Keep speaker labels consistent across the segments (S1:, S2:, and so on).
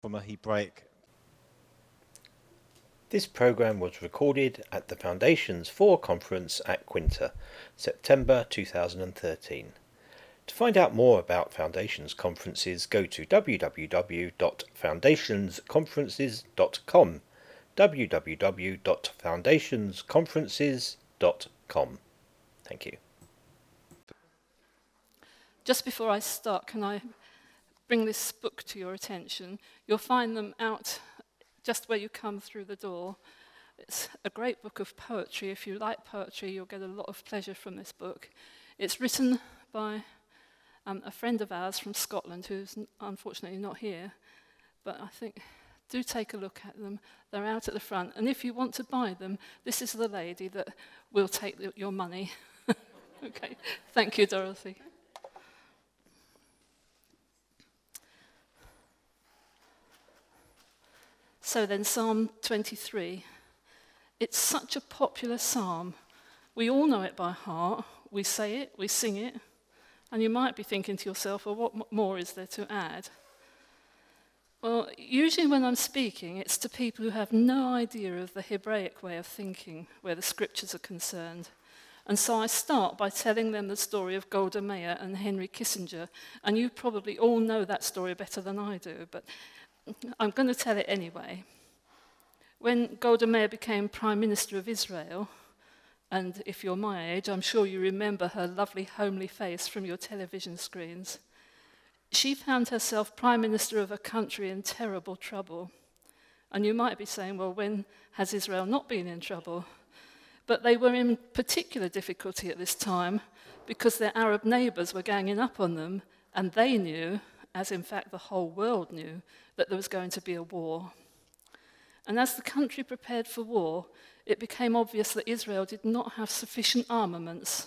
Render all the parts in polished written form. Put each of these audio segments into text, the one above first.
S1: from a Hebraic.
S2: This programme was recorded at the Foundations 4 conference at Quinta, September 2013. To find out more about Foundations conferences, go to www.foundationsconferences.com, www.foundationsconferences.com. Thank you.
S3: Just before I start, can I bring this book to your attention? You'll find them out just where you come through the door. It's a great book of poetry. If you like poetry, you'll get a lot of pleasure from this book. It's written by a friend of ours from Scotland who's unfortunately not here, but I think do take a look at them. They're out at the front, and if you want to buy them, this is the lady that will take your money. Okay, thank you, Dorothy. So then, Psalm 23. It's such a popular psalm. We all know it by heart. We say it, we sing it. And you might be thinking to yourself, well, what more is there to add? Well, usually when I'm speaking, it's to people who have no idea of the Hebraic way of thinking where the scriptures are concerned. And so I start by telling them the story of Golda Meir and Henry Kissinger. And you probably all know that story better than I do, but I'm going to tell it anyway. When Golda Meir became Prime Minister of Israel, and if you're my age, I'm sure you remember her lovely homely face from your television screens, she found herself Prime Minister of a country in terrible trouble. And you might be saying, well, when has Israel not been in trouble? But they were in particular difficulty at this time because their Arab neighbours were ganging up on them, and they knew, as in fact the whole world knew, that there was going to be a war. And as the country prepared for war, it became obvious that Israel did not have sufficient armaments.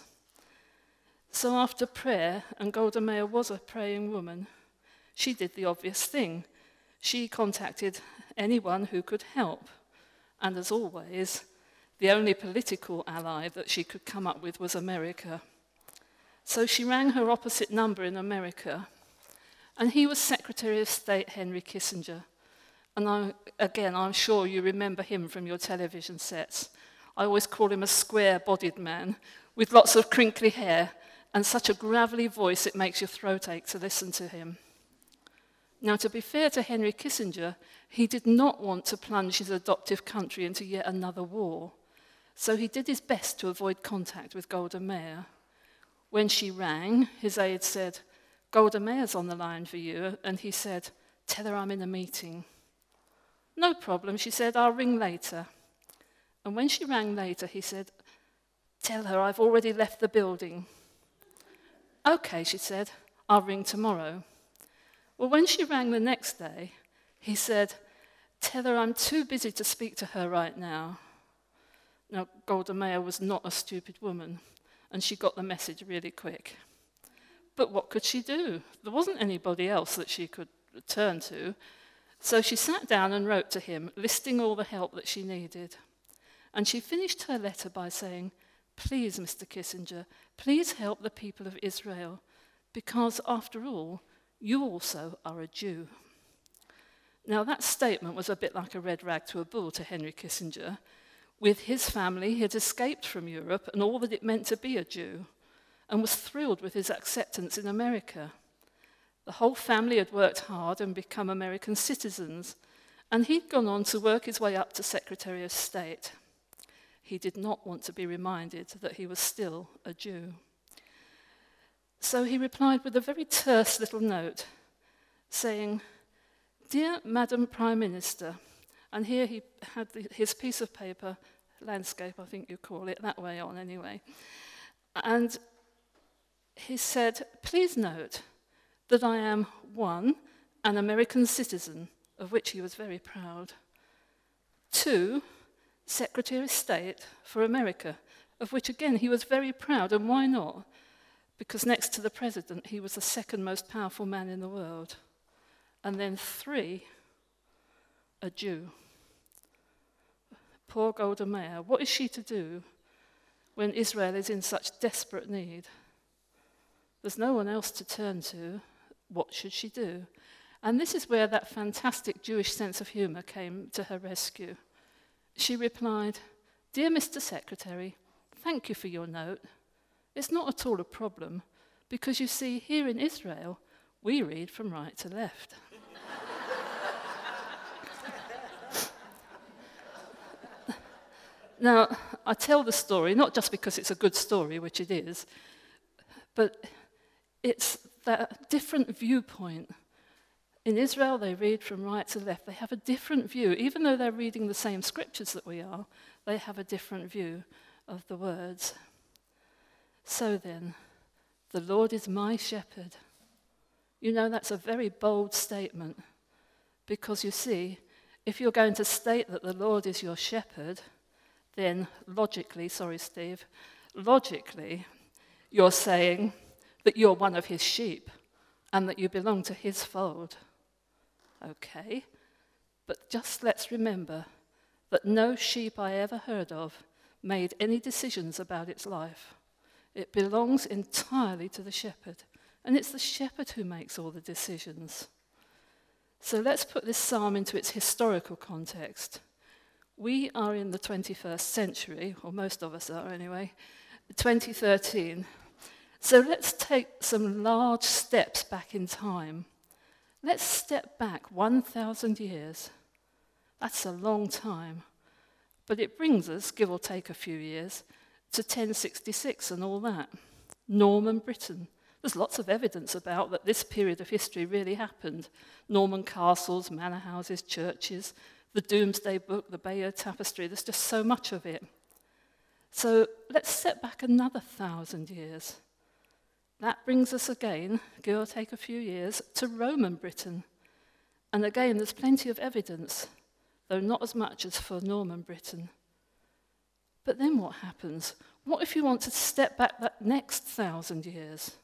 S3: So after prayer, and Golda Meir was a praying woman, she did the obvious thing. She contacted anyone who could help. And as always, the only political ally that she could come up with was America. So she rang her opposite number in America, and he was Secretary of State Henry Kissinger. And I'm sure you remember him from your television sets. I always call him a square-bodied man with lots of crinkly hair and such a gravelly voice it makes your throat ache to listen to him. Now, to be fair to Henry Kissinger, he did not want to plunge his adoptive country into yet another war. So he did his best to avoid contact with Golda Meir. When she rang, his aide said, Golda Meir's on the line for you, and he said, tell her I'm in a meeting. No problem, she said, I'll ring later. And when she rang later, he said, tell her I've already left the building. Okay, she said, I'll ring tomorrow. Well, when she rang the next day, he said, tell her I'm too busy to speak to her right now. Now, Golda Meir was not a stupid woman, and she got the message really quick. But what could she do? There wasn't anybody else that she could turn to. So she sat down and wrote to him, listing all the help that she needed. And she finished her letter by saying, please, Mr. Kissinger, please help the people of Israel, because after all, you also are a Jew. Now that statement was a bit like a red rag to a bull to Henry Kissinger. With his family, he had escaped from Europe and all that it meant to be a Jew, and was thrilled with his acceptance in America. The whole family had worked hard and become American citizens, and he'd gone on to work his way up to Secretary of State. He did not want to be reminded that he was still a Jew. So he replied with a very terse little note, saying, Dear Madam Prime Minister, and here he had his piece of paper, landscape I think you call it, that way on anyway, and he said, please note that I am, 1, an American citizen, of which he was very proud. 2, Secretary of State for America, of which again he was very proud, and why not? Because next to the president, he was the second most powerful man in the world. And then 3, a Jew. Poor Golda Meir, what is she to do when Israel is in such desperate need? There's no one else to turn to. What should she do? And this is where that fantastic Jewish sense of humour came to her rescue. She replied, "Dear Mr. Secretary, thank you for your note. It's not at all a problem, because you see, here in Israel, we read from right to left." Now, I tell the story not just because it's a good story, which it is, but it's that different viewpoint. In Israel, they read from right to left. They have a different view. Even though they're reading the same scriptures that we are, they have a different view of the words. So then, the Lord is my shepherd. You know, that's a very bold statement, because you see, if you're going to state that the Lord is your shepherd, then logically, you're saying that you're one of his sheep and that you belong to his fold. Okay, but just let's remember that no sheep I ever heard of made any decisions about its life. It belongs entirely to the shepherd, and it's the shepherd who makes all the decisions. So let's put this psalm into its historical context. We are in the 21st century, or most of us are anyway, 2013. So let's take some large steps back in time. Let's step back 1,000 years. That's a long time. But it brings us, give or take a few years, to 1066 and all that. Norman Britain. There's lots of evidence about that this period of history really happened. Norman castles, manor houses, churches, the Domesday Book, the Bayeux Tapestry, there's just so much of it. So let's step back another 1,000 years. That brings us again, give or take a few years, to Roman Britain. And again, there's plenty of evidence, though not as much as for Norman Britain. But then what happens? What if you want to step back that next 1,000 years?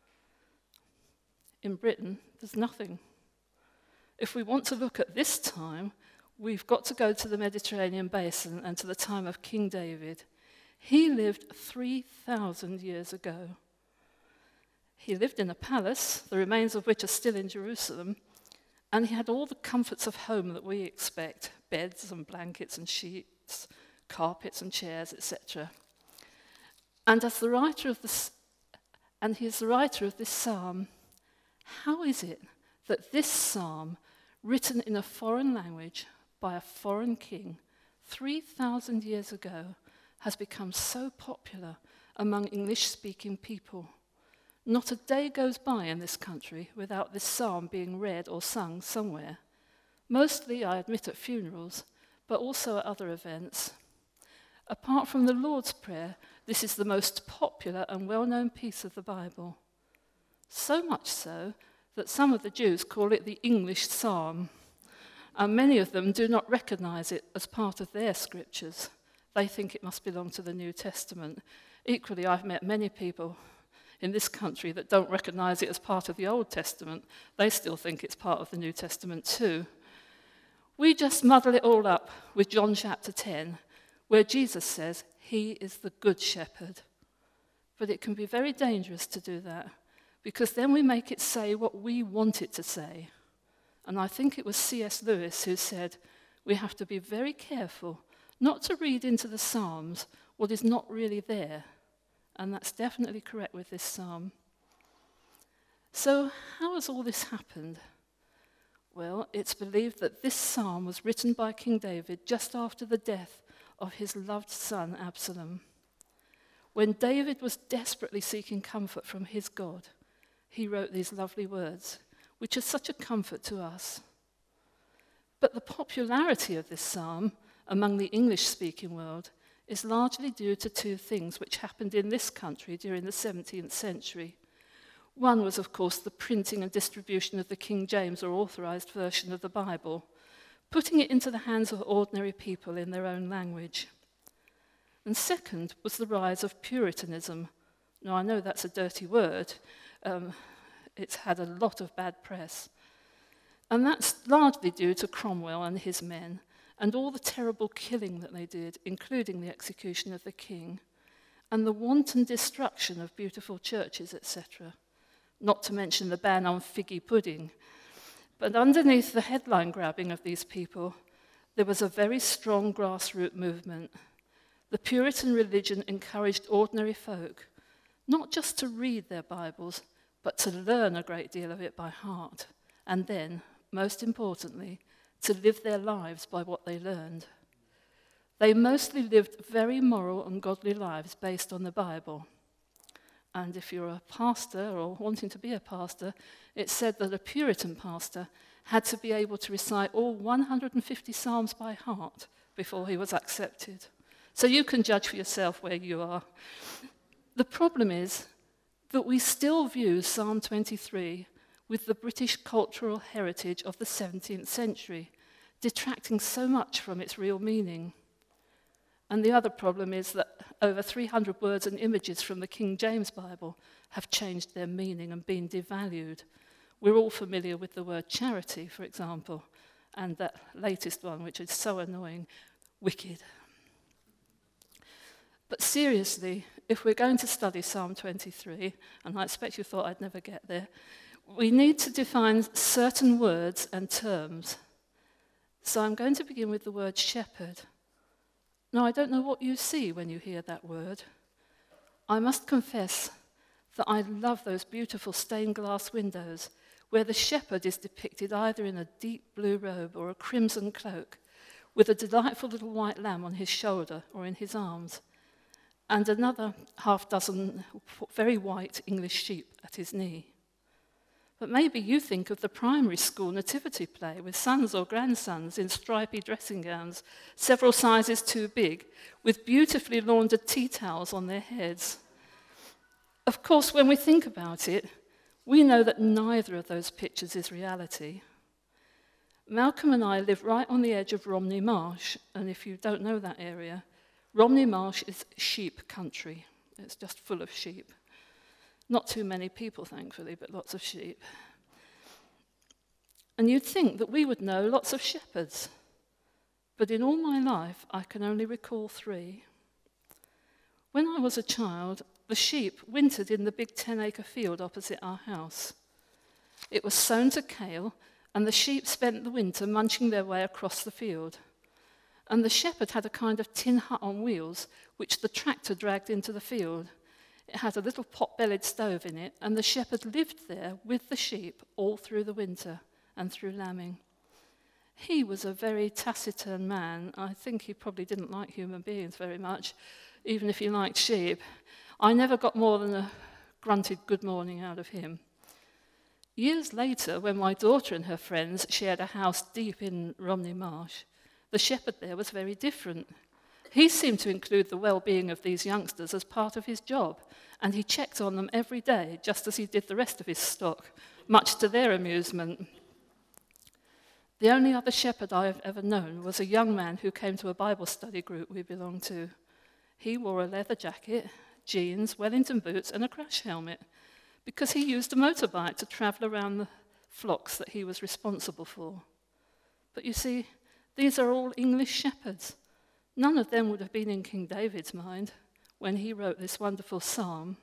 S3: In Britain, there's nothing. If we want to look at this time, we've got to go to the Mediterranean basin and to the time of King David. He lived 3,000 years ago. He lived in a palace, the remains of which are still in Jerusalem, and he had all the comforts of home that we expect, beds and blankets and sheets, carpets and chairs, etc. And as the writer of this, and he's the writer of this psalm, how is it that this psalm, written in a foreign language by a foreign king 3,000 years ago, has become so popular among English-speaking people? Not a day goes by in this country without this psalm being read or sung somewhere. Mostly, I admit, at funerals, but also at other events. Apart from the Lord's Prayer, this is the most popular and well-known piece of the Bible. So much so that some of the Jews call it the English Psalm, and many of them do not recognize it as part of their scriptures. They think it must belong to the New Testament. Equally, I've met many people in this country that don't recognize it as part of the Old Testament. They still think it's part of the New Testament too. We just muddle it all up with John chapter 10, where Jesus says he is the good shepherd. But it can be very dangerous to do that, because then we make it say what we want it to say. And I think it was C.S. Lewis who said, we have to be very careful not to read into the Psalms what is not really there. And that's definitely correct with this psalm. So how has all this happened? Well, it's believed that this psalm was written by King David just after the death of his loved son Absalom. When David was desperately seeking comfort from his God, he wrote these lovely words, which are such a comfort to us. But the popularity of this psalm among the English-speaking world is largely due to two things which happened in this country during the 17th century. One was, of course, the printing and distribution of the King James or authorized version of the Bible, putting it into the hands of ordinary people in their own language. And second was the rise of Puritanism. Now, I know that's a dirty word. It's had a lot of bad press. And that's largely due to Cromwell and his men, and all the terrible killing that they did, including the execution of the king, and the wanton destruction of beautiful churches, etc., not to mention the ban on figgy pudding. But underneath the headline grabbing of these people, there was a very strong grassroots movement. The Puritan religion encouraged ordinary folk not just to read their Bibles, but to learn a great deal of it by heart, and then, most importantly, to live their lives by what they learned. They mostly lived very moral and godly lives based on the Bible. And if you're a pastor or wanting to be a pastor, it's said that a Puritan pastor had to be able to recite all 150 Psalms by heart before he was accepted. So you can judge for yourself where you are. The problem is that we still view Psalm 23 with the British cultural heritage of the 17th century, detracting so much from its real meaning. And the other problem is that over 300 words and images from the King James Bible have changed their meaning and been devalued. We're all familiar with the word charity, for example, and that latest one, which is so annoying, wicked. But seriously, if we're going to study Psalm 23, and I expect you thought I'd never get there, we need to define certain words and terms. So I'm going to begin with the word shepherd. Now, I don't know what you see when you hear that word. I must confess that I love those beautiful stained glass windows where the shepherd is depicted either in a deep blue robe or a crimson cloak, with a delightful little white lamb on his shoulder or in his arms, and another half dozen very white English sheep at his knee. But maybe you think of the primary school nativity play with sons or grandsons in stripy dressing gowns, several sizes too big, with beautifully laundered tea towels on their heads. Of course, when we think about it, we know that neither of those pictures is reality. Malcolm and I live right on the edge of Romney Marsh, and if you don't know that area, Romney Marsh is sheep country. It's just full of sheep. Not too many people, thankfully, but lots of sheep. And you'd think that we would know lots of shepherds. But in all my life, I can only recall 3. When I was a child, the sheep wintered in the big 10-acre field opposite our house. It was sown to kale, and the sheep spent the winter munching their way across the field. And the shepherd had a kind of tin hut on wheels, which the tractor dragged into the field. It had a little pot-bellied stove in it, and the shepherd lived there with the sheep all through the winter and through lambing. He was a very taciturn man. I think he probably didn't like human beings very much, even if he liked sheep. I never got more than a grunted good morning out of him. Years later, when my daughter and her friends shared a house deep in Romney Marsh, the shepherd there was very different. He seemed to include the well-being of these youngsters as part of his job, and he checked on them every day, just as he did the rest of his stock, much to their amusement. The only other shepherd I have ever known was a young man who came to a Bible study group we belonged to. He wore a leather jacket, jeans, Wellington boots, and a crash helmet, because he used a motorbike to travel around the flocks that he was responsible for. But you see, these are all English shepherds. None of them would have been in King David's mind when he wrote this wonderful psalm.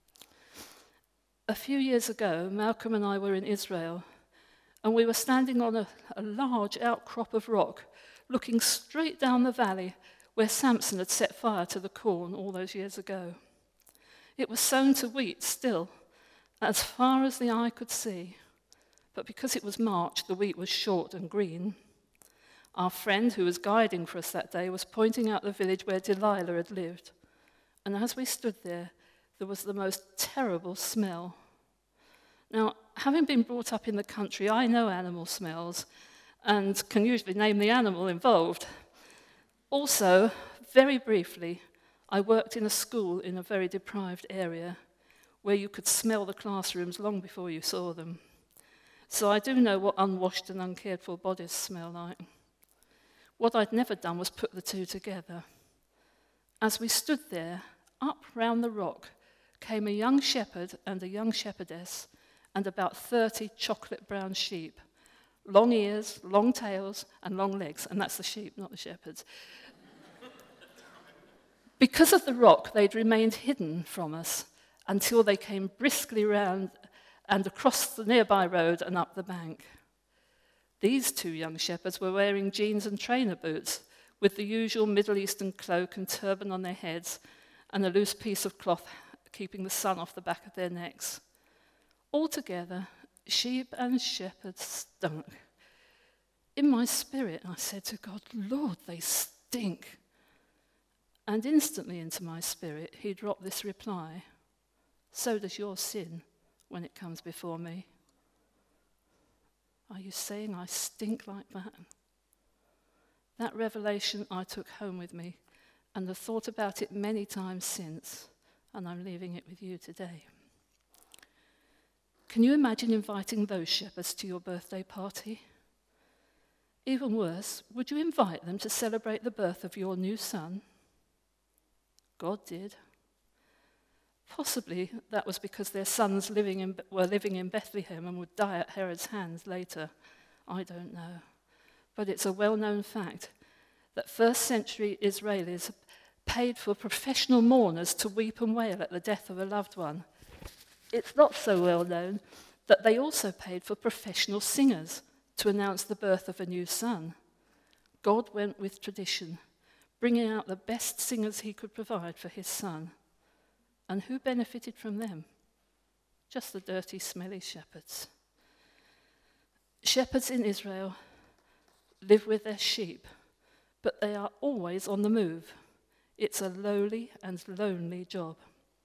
S3: A few years ago, Malcolm and I were in Israel, and we were standing on a large outcrop of rock, looking straight down the valley where Samson had set fire to the corn all those years ago. It was sown to wheat still, as far as the eye could see, but because it was March, the wheat was short and green. Our friend who was guiding for us that day was pointing out the village where Delilah had lived. And as we stood there, there was the most terrible smell. Now, having been brought up in the country, I know animal smells and can usually name the animal involved. Also, very briefly, I worked in a school in a very deprived area where you could smell the classrooms long before you saw them. So I do know what unwashed and uncared for bodies smell like. What I'd never done was put the two together. As we stood there, up round the rock came a young shepherd and a young shepherdess and about 30 chocolate brown sheep. Long ears, long tails, and long legs. And that's the sheep, not the shepherds. Because of the rock, they'd remained hidden from us until they came briskly round and across the nearby road and up the bank. These two young shepherds were wearing jeans and trainer boots, with the usual Middle Eastern cloak and turban on their heads, and a loose piece of cloth keeping the sun off the back of their necks. Altogether, sheep and shepherds stunk. In my spirit, I said to God, Lord, they stink. And instantly into my spirit, he dropped this reply: so does your sin when it comes before me. Are you saying I stink like that? That revelation I took home with me and have thought about it many times since, and I'm leaving it with you today. Can you imagine inviting those shepherds to your birthday party? Even worse, would you invite them to celebrate the birth of your new son? God did. Possibly that was because their sons were living in Bethlehem and would die at Herod's hands later. I don't know. But it's a well-known fact that first-century Israelis paid for professional mourners to weep and wail at the death of a loved one. It's not so well known that they also paid for professional singers to announce the birth of a new son. God went with tradition, bringing out the best singers he could provide for his son. And who benefited from them? Just the dirty, smelly shepherds. Shepherds in Israel live with their sheep, but they are always on the move. It's a lowly and lonely job.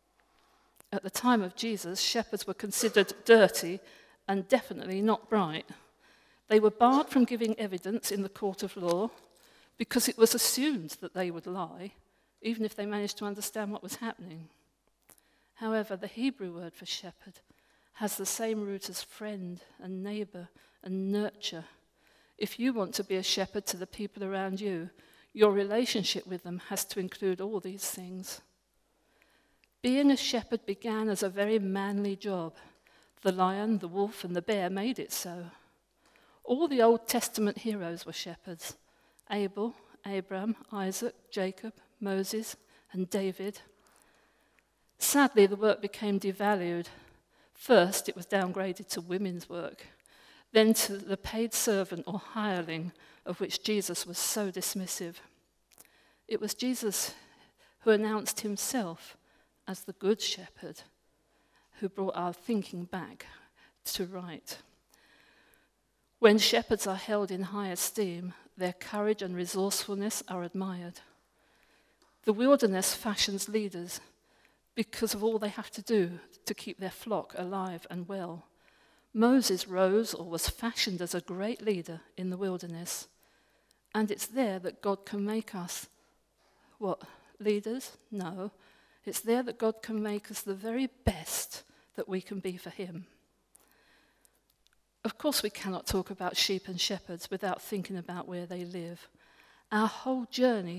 S3: At the time of Jesus, shepherds were considered dirty and definitely not bright. They were barred from giving evidence in the court of law because it was assumed that they would lie, even if they managed to understand what was happening. However, the Hebrew word for shepherd has the same root as friend and neighbor and nurture. If you want to be a shepherd to the people around you, your relationship with them has to include all these things. Being a shepherd began as a very manly job. The lion, the wolf, and the bear made it so. All the Old Testament heroes were shepherds: Abel, Abraham, Isaac, Jacob, Moses, and David. Sadly, the work became devalued. First, it was downgraded to women's work, then to the paid servant or hireling, of which Jesus was so dismissive. It was Jesus who announced himself as the Good Shepherd, who brought our thinking back to right. When shepherds are held in high esteem, their courage and resourcefulness are admired. The wilderness fashions leaders because of all they have to do to keep their flock alive and well. Moses rose or was fashioned as a great leader in the wilderness. And it's there that God can make us, what, leaders? No. It's there that God can make us the very best that we can be for him. Of course, we cannot talk about sheep and shepherds without thinking about where they live. Our whole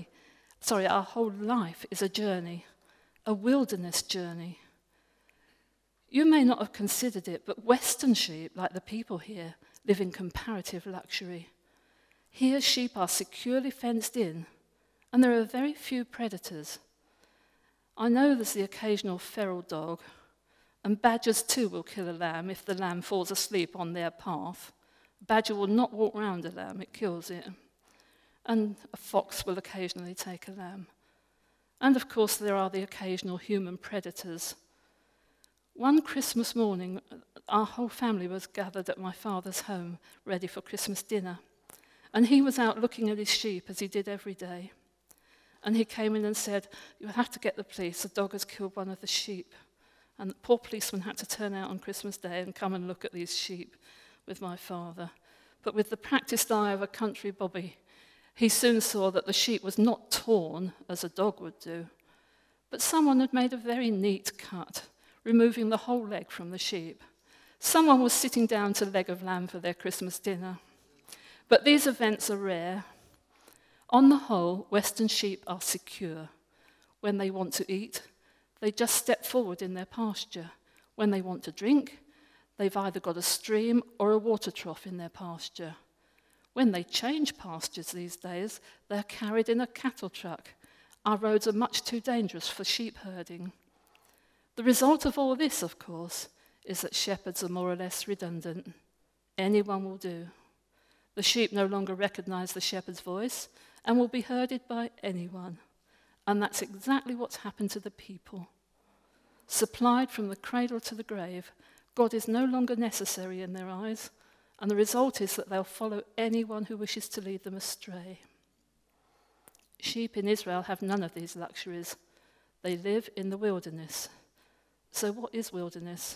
S3: life is a journey, a wilderness journey. You may not have considered it, but Western sheep, like the people here, live in comparative luxury. Here, sheep are securely fenced in, and there are very few predators. I know there's the occasional feral dog, and badgers too will kill a lamb if the lamb falls asleep on their path. A badger will not walk round a lamb, it kills it. And a fox will occasionally take a lamb. And of course, there are the occasional human predators. One Christmas morning, our whole family was gathered at my father's home, ready for Christmas dinner. And he was out looking at his sheep, as he did every day. And he came in and said, "You'll have to get the police. A dog has killed one of the sheep." And the poor policeman had to turn out on Christmas Day and come and look at these sheep with my father. But with the practiced eye of a country bobby, he soon saw that the sheep was not torn, as a dog would do, but someone had made a very neat cut, removing the whole leg from the sheep. Someone was sitting down to leg of lamb for their Christmas dinner. But these events are rare. On the whole, Western sheep are secure. When they want to eat, they just step forward in their pasture. When they want to drink, they've either got a stream or a water trough in their pasture. When they change pastures these days, they're carried in a cattle truck. Our roads are much too dangerous for sheep herding. The result of all this, of course, is that shepherds are more or less redundant. Anyone will do. The sheep no longer recognize the shepherd's voice and will be herded by anyone. And that's exactly what's happened to the people. Supplied from the cradle to the grave, God is no longer necessary in their eyes, and the result is that they'll follow anyone who wishes to lead them astray. Sheep in Israel have none of these luxuries. They live in the wilderness. So what is wilderness?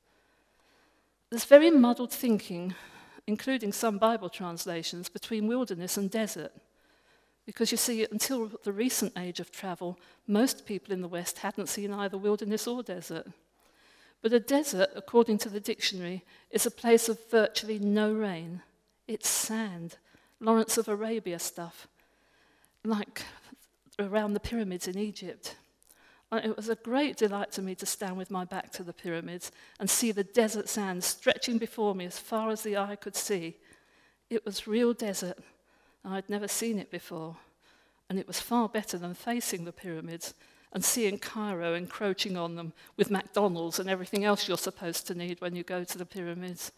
S3: There's very muddled thinking, including some Bible translations, between wilderness and desert. Because you see, until the recent age of travel, most people in the West hadn't seen either wilderness or desert. But a desert, according to the dictionary, is a place of virtually no rain. It's sand, Lawrence of Arabia stuff, like around the pyramids in Egypt. It was a great delight to me to stand with my back to the pyramids and see the desert sand stretching before me as far as the eye could see. It was real desert. I'd never seen it before, and it was far better than facing the pyramids and seeing Cairo encroaching on them with McDonald's and everything else you're supposed to need when you go to the pyramids.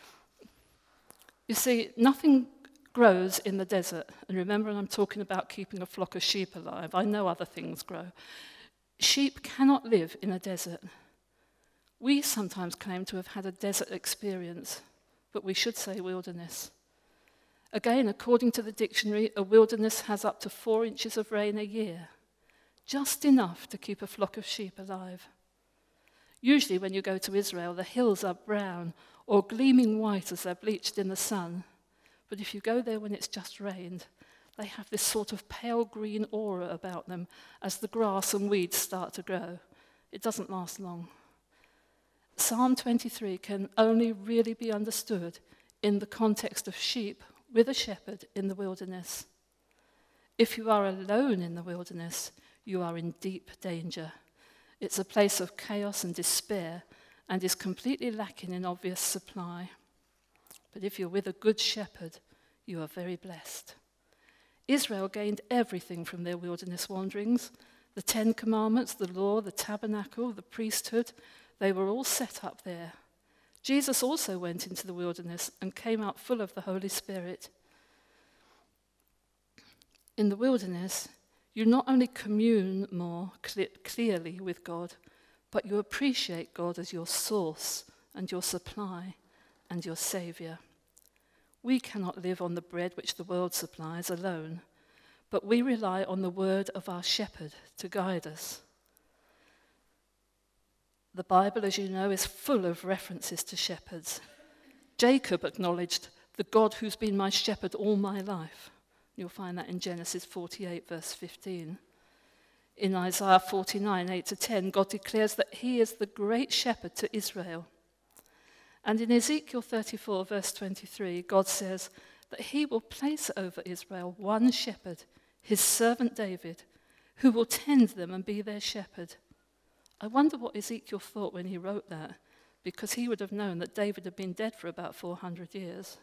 S3: You see, nothing grows in the desert, and remember, I'm talking about keeping a flock of sheep alive. I know other things grow. Sheep cannot live in a desert. We sometimes claim to have had a desert experience, but we should say wilderness. Again, according to the dictionary, a wilderness has up to 4 inches of rain a year, just enough to keep a flock of sheep alive. Usually when you go to Israel, the hills are brown or gleaming white as they're bleached in the sun. But if you go there when it's just rained, they have this sort of pale green aura about them as the grass and weeds start to grow. It doesn't last long. Psalm 23 can only really be understood in the context of sheep with a shepherd in the wilderness. If you are alone in the wilderness, you are in deep danger. It's a place of chaos and despair and is completely lacking in obvious supply. But if you're with a good shepherd, you are very blessed. Israel gained everything from their wilderness wanderings. The 10 Commandments, the law, the tabernacle, the priesthood, they were all set up there. Jesus also went into the wilderness and came out full of the Holy Spirit. In the wilderness, you not only commune more clearly with God, but you appreciate God as your source and your supply and your Saviour. We cannot live on the bread which the world supplies alone, but we rely on the word of our shepherd to guide us. The Bible, as you know, is full of references to shepherds. Jacob acknowledged the God who's been my shepherd all my life. You'll find that in Genesis 48, verse 15. In Isaiah 49, 8-10, God declares that he is the great shepherd to Israel. And in Ezekiel 34, verse 23, God says that he will place over Israel one shepherd, his servant David, who will tend them and be their shepherd. I wonder what Ezekiel thought when he wrote that, because he would have known that David had been dead for about 400 years.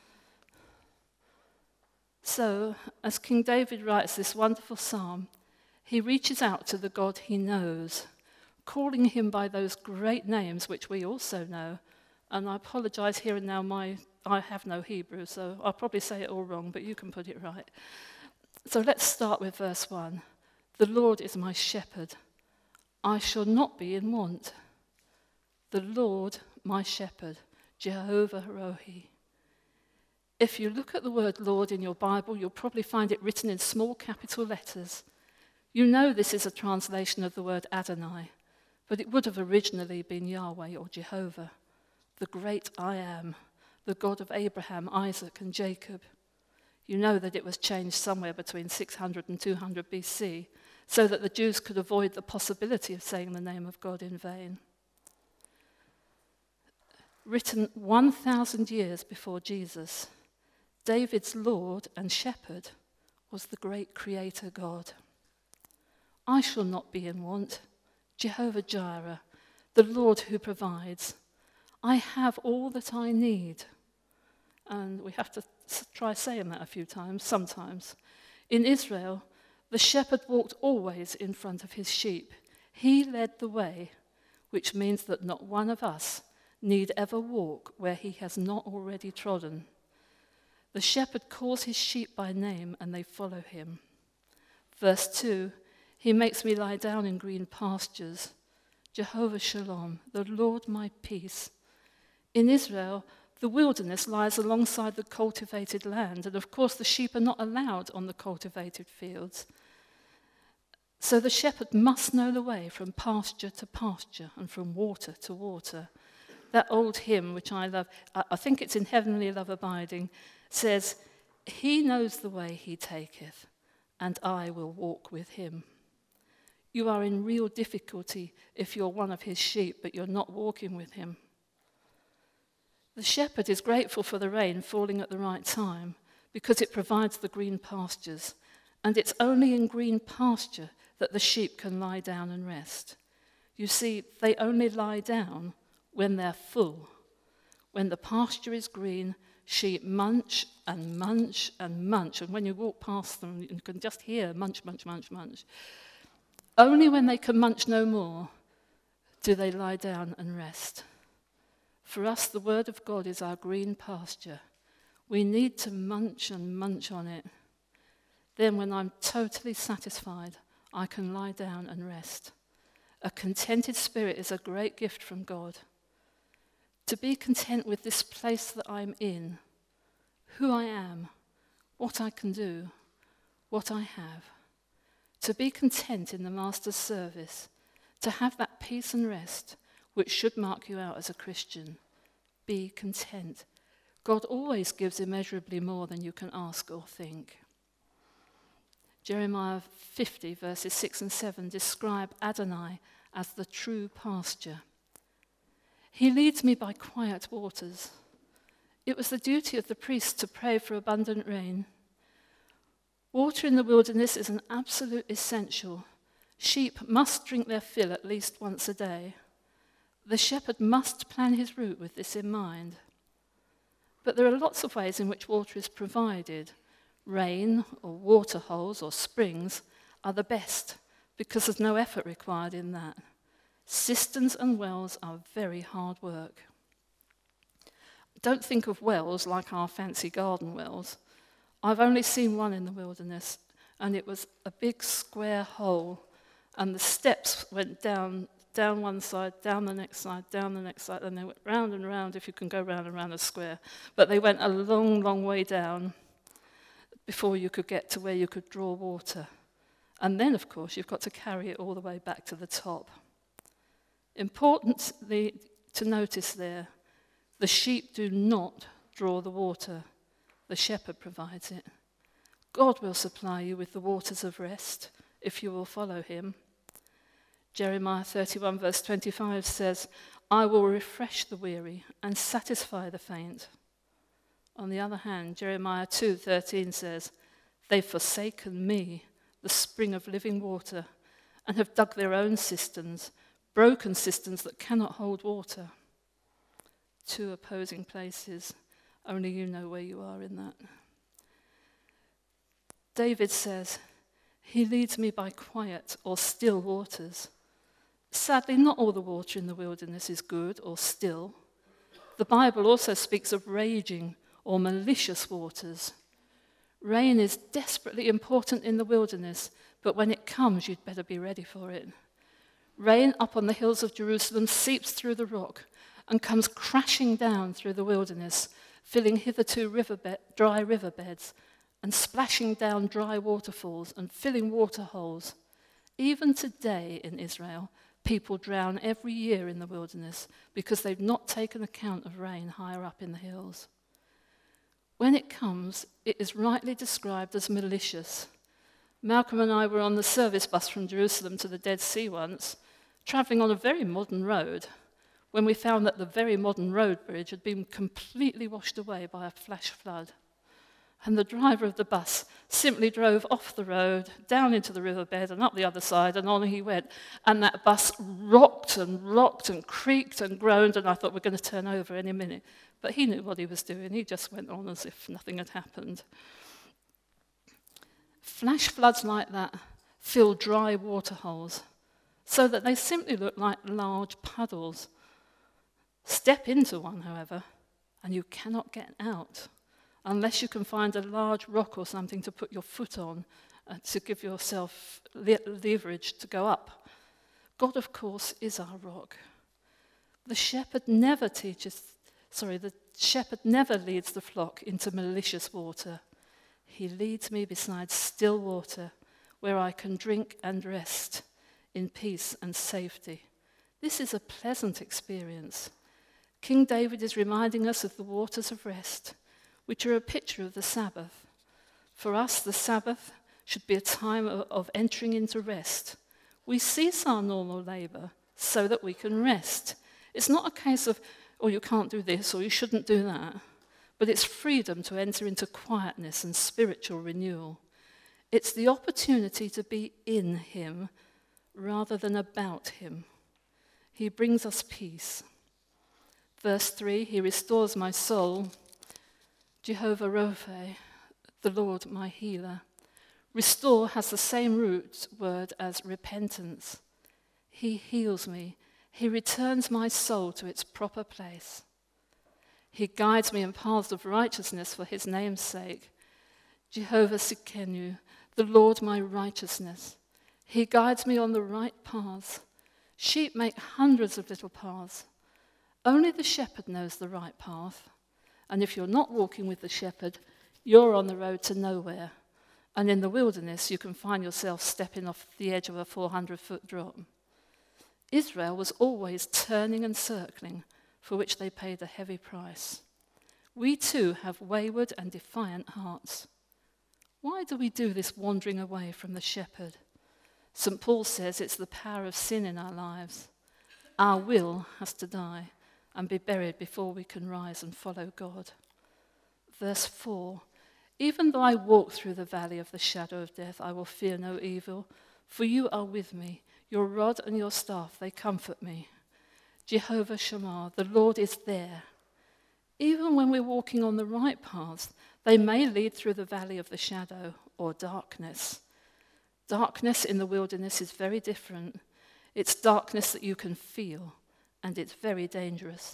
S3: So, as King David writes this wonderful psalm, he reaches out to the God he knows, calling him by those great names which we also know. And I apologize here and now, I have no Hebrew, so I'll probably say it all wrong, but you can put it right. So let's start with verse 1. The Lord is my shepherd. I shall not be in want. The Lord, my shepherd, Jehovah Rohi. If you look at the word Lord in your Bible, you'll probably find it written in small capital letters. You know this is a translation of the word Adonai, but it would have originally been Yahweh or Jehovah, the great I am, the God of Abraham, Isaac, and Jacob. You know that it was changed somewhere between 600 and 200 BC, so that the Jews could avoid the possibility of saying the name of God in vain. Written 1,000 years before Jesus, David's Lord and Shepherd was the great Creator God. I shall not be in want. Jehovah Jireh, the Lord who provides. I have all that I need. And we have to try saying that a few times, sometimes. In Israel, the shepherd walked always in front of his sheep. He led the way, which means that not one of us need ever walk where he has not already trodden. The shepherd calls his sheep by name and they follow him. Verse 2, he makes me lie down in green pastures. Jehovah Shalom, the Lord my peace. In Israel, the wilderness lies alongside the cultivated land, and of course the sheep are not allowed on the cultivated fields. So the shepherd must know the way from pasture to pasture and from water to water. That old hymn, which I love, I think it's in Heavenly Love Abiding, says, he knows the way he taketh, and I will walk with him. You are in real difficulty if you're one of his sheep, but you're not walking with him. The shepherd is grateful for the rain falling at the right time because it provides the green pastures, and it's only in green pasture that the sheep can lie down and rest. You see, they only lie down when they're full. When the pasture is green, sheep munch and munch and munch, and when you walk past them, you can just hear munch, munch, munch, munch. Only when they can munch no more do they lie down and rest. For us, the word of God is our green pasture. We need to munch and munch on it. Then when I'm totally satisfied, I can lie down and rest. A contented spirit is a great gift from God. To be content with this place that I'm in, who I am, what I can do, what I have. To be content in the Master's service, to have that peace and rest which should mark you out as a Christian. Be content. God always gives immeasurably more than you can ask or think. Jeremiah 50, verses 6 and 7 describe Adonai as the true pasture. He leads me by quiet waters. It was the duty of the priest to pray for abundant rain. Water in the wilderness is an absolute essential. Sheep must drink their fill at least once a day. The shepherd must plan his route with this in mind. But there are lots of ways in which water is provided. Rain or water holes or springs are the best because there's no effort required in that. Cisterns and wells are very hard work. Don't think of wells like our fancy garden wells. I've only seen one in the wilderness, and it was a big square hole, and the steps went down one side, down the next side, down the next side, and they went round and round, if you can go round and round a square. But they went a long, long way down before you could get to where you could draw water. And then, of course, you've got to carry it all the way back to the top. Importantly to notice there, the sheep do not draw the water. The shepherd provides it. God will supply you with the waters of rest if you will follow him. Jeremiah 31 verse 25 says, I will refresh the weary and satisfy the faint. On the other hand, Jeremiah 2:13 says, they've forsaken me, the spring of living water, and have dug their own cisterns, broken cisterns that cannot hold water. Two opposing places. Only you know where you are in that. David says, he leads me by quiet or still waters. Sadly, not all the water in the wilderness is good or still. The Bible also speaks of raging or malicious waters. Rain is desperately important in the wilderness, but when it comes, you'd better be ready for it. Rain up on the hills of Jerusalem seeps through the rock and comes crashing down through the wilderness, filling hitherto dry riverbeds and splashing down dry waterfalls and filling water holes. Even today in Israel, people drown every year in the wilderness because they've not taken account of rain higher up in the hills. When it comes, it is rightly described as malicious. Malcolm and I were on the service bus from Jerusalem to the Dead Sea once, travelling on a very modern road, when we found that the very modern road bridge had been completely washed away by a flash flood. And the driver of the bus simply drove off the road, down into the riverbed and up the other side, and on he went. And that bus rocked and creaked and groaned, and I thought we're going to turn over any minute. But he knew what he was doing. He just went on as if nothing had happened. Flash floods like that fill dry water holes so that they simply look like large puddles. Step into one, however, and you cannot get out unless you can find a large rock or something to put your foot on to give yourself leverage to go up. God, of course, is our rock. The shepherd never leads the flock into malicious water. He leads me beside still water, where I can drink and rest in peace and safety. This is a pleasant experience. King David is reminding us of the waters of rest, which are a picture of the Sabbath. For us, the Sabbath should be a time of entering into rest. We cease our normal labor so that we can rest. It's not a case of, oh, you can't do this or you shouldn't do that, but it's freedom to enter into quietness and spiritual renewal. It's the opportunity to be in him rather than about him. He brings us peace. Verse 3, he restores my soul. Jehovah Rophe, the Lord my healer. Restore has the same root word as repentance. He heals me. He returns my soul to its proper place. He guides me in paths of righteousness for his name's sake. Jehovah Sikenu, the Lord my righteousness. He guides me on the right paths. Sheep make hundreds of little paths. Only the shepherd knows the right path. And if you're not walking with the shepherd, you're on the road to nowhere. And in the wilderness, you can find yourself stepping off the edge of a 400-foot drop. Israel was always turning and circling, for which they paid a heavy price. We too have wayward and defiant hearts. Why do we do this wandering away from the shepherd? St. Paul says it's the power of sin in our lives. Our will has to die and be buried before we can rise and follow God. Verse 4, even though I walk through the valley of the shadow of death, I will fear no evil, for you are with me. Your rod and your staff, they comfort me. Jehovah Shammah, the Lord is there. Even when we're walking on the right paths, they may lead through the valley of the shadow or darkness. Darkness in the wilderness is very different. It's darkness that you can feel, and it's very dangerous.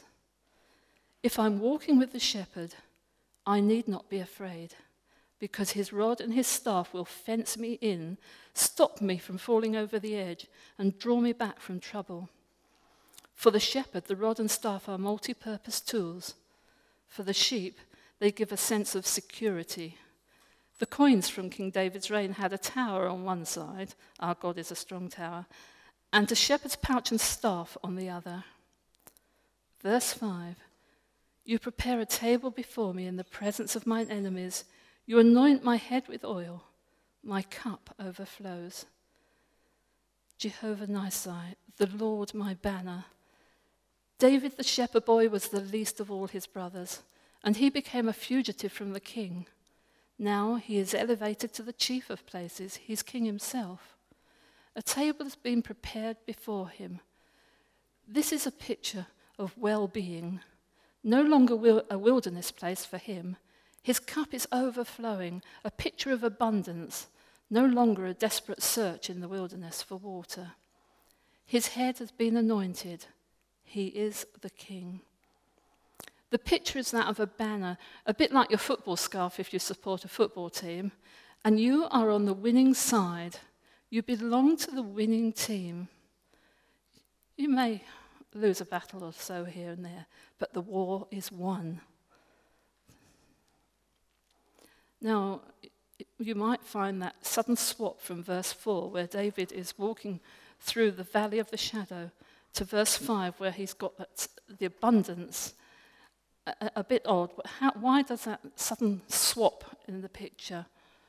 S3: If I'm walking with the shepherd, I need not be afraid, because his rod and his staff will fence me in, stop me from falling over the edge, and draw me back from trouble. For the shepherd, the rod and staff are multi-purpose tools. For the sheep, they give a sense of security. The coins from King David's reign had a tower on one side, our God is a strong tower, and a shepherd's pouch and staff on the other. Verse 5, you prepare a table before me in the presence of mine enemies. You anoint my head with oil. My cup overflows. Jehovah Nissi, the Lord my banner. David the shepherd boy was the least of all his brothers, and he became a fugitive from the king. Now he is elevated to the chief of places. He's king himself. A table has been prepared before him. This is a picture of well-being. No longer a wilderness place for him. His cup is overflowing, a picture of abundance, no longer a desperate search in the wilderness for water. His head has been anointed. He is the king. The picture is that of a banner, a bit like your football scarf if you support a football team, and you are on the winning side. You belong to the winning team. You may lose a battle or so here and there, but the war is won. Now, you might find that sudden swap from verse 4, where David is walking through the valley of the shadow, to verse 5, where he's got the abundance, a bit odd. But why does that sudden swap in the picture?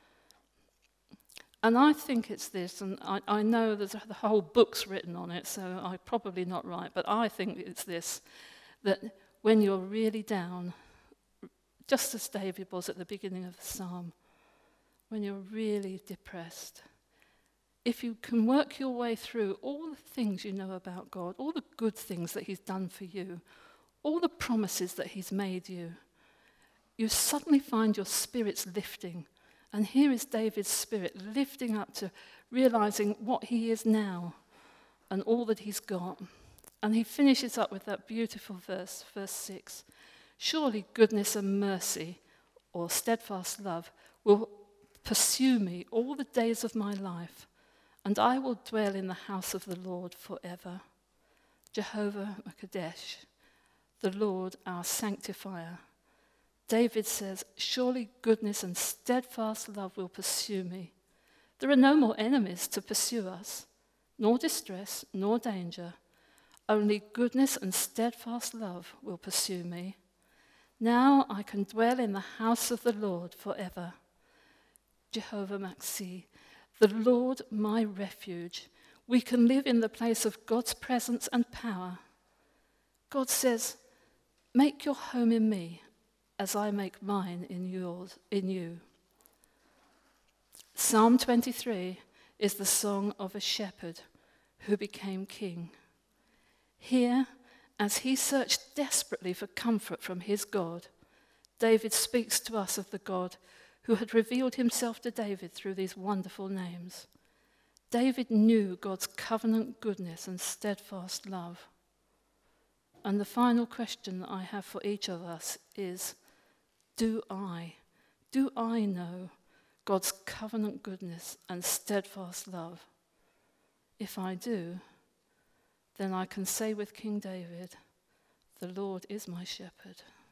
S3: And I think it's this, and I know there's the whole book's written on it, so I'm probably not right, but I think it's this, that when you're really down, just as David was at the beginning of the psalm, when you're really depressed, if you can work your way through all the things you know about God, all the good things that he's done for you, all the promises that he's made you, you suddenly find your spirits lifting. And here is David's spirit lifting up to realizing what he is now and all that he's got. And he finishes up with that beautiful verse, verse 6. Surely goodness and mercy or steadfast love will pursue me all the days of my life, and I will dwell in the house of the Lord forever. Jehovah Makadesh, the Lord our sanctifier. David says, surely goodness and steadfast love will pursue me. There are no more enemies to pursue us, nor distress, nor danger. Only goodness and steadfast love will pursue me. Now I can dwell in the house of the Lord forever. Jehovah Maxi, the Lord my refuge. We can live in the place of God's presence and power. God says, make your home in me as I make mine in you. Psalm 23 is the song of a shepherd who became king. Here, as he searched desperately for comfort from his God, David speaks to us of the God who had revealed himself to David through these wonderful names. David knew God's covenant goodness and steadfast love. And the final question that I have for each of us is, do I know God's covenant goodness and steadfast love? If I do, then I can say with King David, the Lord is my shepherd.